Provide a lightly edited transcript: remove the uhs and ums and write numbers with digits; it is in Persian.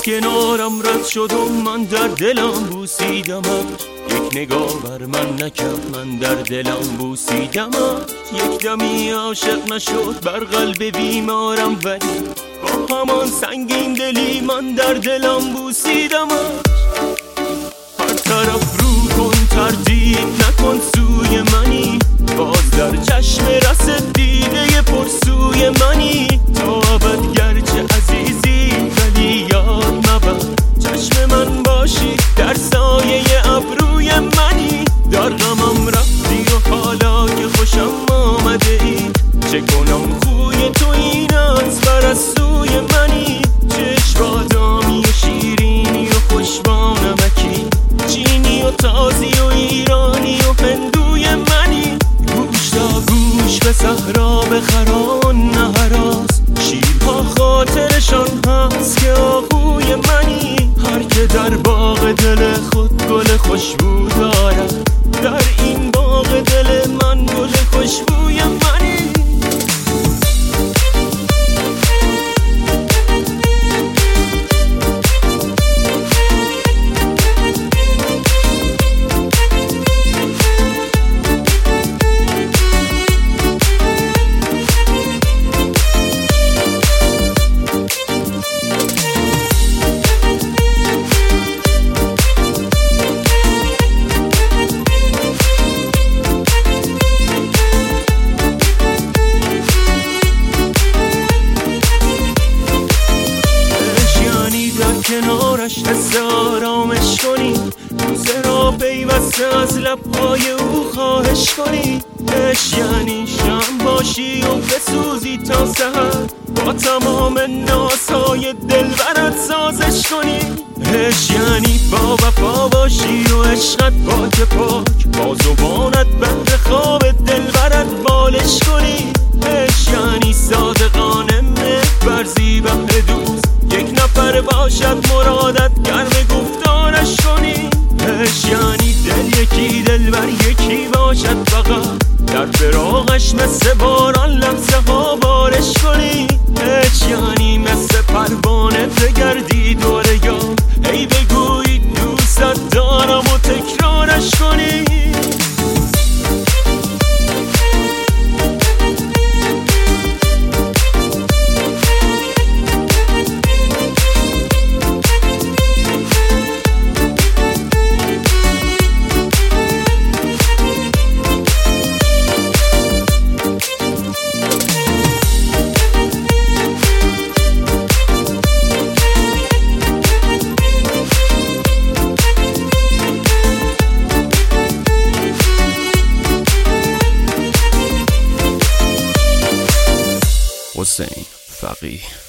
کنارم رد شد و من در دلم بوسیدمش. یک نگاه بر من نکرد، من در دلم بوسیدمش. یک دمی عاشق نشد بر قلب بیمارم، ولی با همان سنگین دلی من در دلم بوسیدمش. هر طرف رو کن، تردید نکن سوی منی، باز در چشم رست دیده پرسوی منی. تا ابد گرچه عزیزی ولی یاد مبر، چشم من باشی در سایه ابروی منی. در غمم رفتی و حالا که خوشم آمده ای، چه کنم خوی تو این از بر از سوی منی. چشم بادامی و شیرینی و خوش با نمکی، چینی و تازی و ایرانی و هندوی منی. گوش تا گوش به صحرا بخران نه هراس، شیرها خاطرشان هست که آهوی منی. هر که در باغ دل خود گل خوشبو دارد، در این باغ دل من گل خوشبوی منی. کنارش حس آرامش کنی، روزه را پیوسته از لبهای او خواهش کنی. عشق یعنی شم باشی و بسوزی تا سحر، با تمام نازهای دلبرت سازش کنی. عشق یعنی با وفا باشی و عشقت پاک پاک، با زبانت بهر خواب دلبرت بالش کنی. عشق یعنی صادقانه ورزی بهر دوست، یک نفر باشد مرادت گرم گفتارش کنی. عشق یعنی دل یکی دلبر یکی باشد فقط، در فراقش مثل باران لحظه ها بارش کنی. عشق یعنی مثل پروانه بگردی دور یاد، ای بگویی دوستت دارم و تکرارش کنی. حسین فقیه.